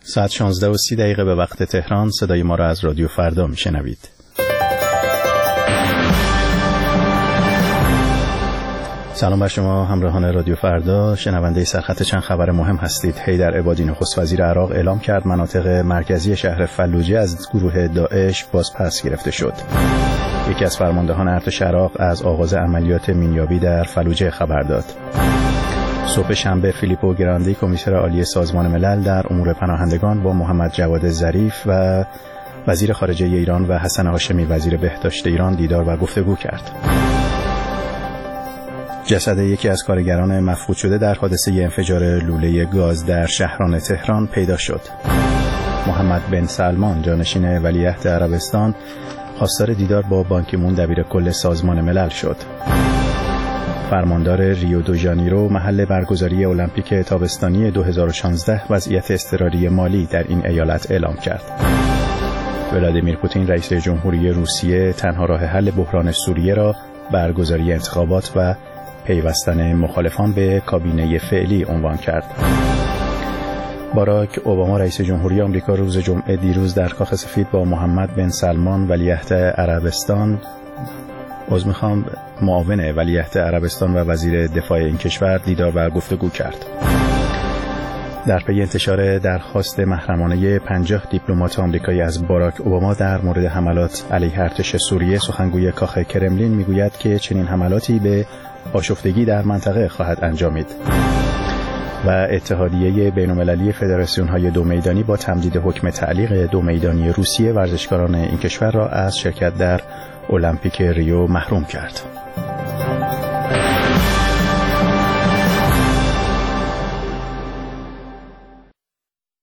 ساعت 16:30 به وقت تهران. صدای ما را از رادیو فردا میشنوید. سلام بر شما همراهان رادیو فردا، شنونده سرخط چند خبر مهم هستید. حیدر عبادی نخست وزیر عراق اعلام کرد مناطق مرکزی شهر فلوجه از گروه داعش بازپس گرفته شد. یکی از فرماندهان ارتش عراق از آغاز عملیات مینیابی در فلوجه خبر داد. صبح شنبه فیلیپو گراندی کمیسر عالی سازمان ملل در امور پناهندگان با محمد جواد ظریف و وزیر خارجه ایران و حسن هاشمی وزیر بهداشت ایران دیدار و گفتگو کرد. جسد یکی از کارگران مفقود شده در حادثه انفجار لوله گاز در شهران تهران پیدا شد. محمد بن سلمان جانشین ولیعهد عربستان خواستار دیدار با بان کی مون دبیر کل سازمان ملل شد. فرماندار ریو دو ژانیرو محل برگزاری المپیک تابستانی 2016 وضعیت اضطراری مالی در این ایالت اعلام کرد. ولادیمیر پوتین رئیس جمهوری روسیه تنها راه حل بحران سوریه را برگزاری انتخابات و پیوستن مخالفان به کابینه فعلی عنوان کرد. باراک اوباما رئیس جمهوری آمریکا روز جمعه دیروز در کاخ سفید با محمد بن سلمان ولیعهد عربستان معاون ولیعهد عربستان و وزیر دفاع این کشور دیدار و گفتگو کرد. در پی انتشار درخواست محرمانه 50 دیپلمات آمریکایی از باراک اوباما در مورد حملات علیه ارتش سوریه، سخنگوی کاخ کرملین میگوید که چنین حملاتی به آشفتگی در منطقه خواهد انجامید و اتحادیه بین‌المللی فدراسیون‌های دو میدانی با تمدید حکم تعلیق دو میدانی روسیه ورزشکاران این کشور را از شرکت در المپیک ریو محروم کرد.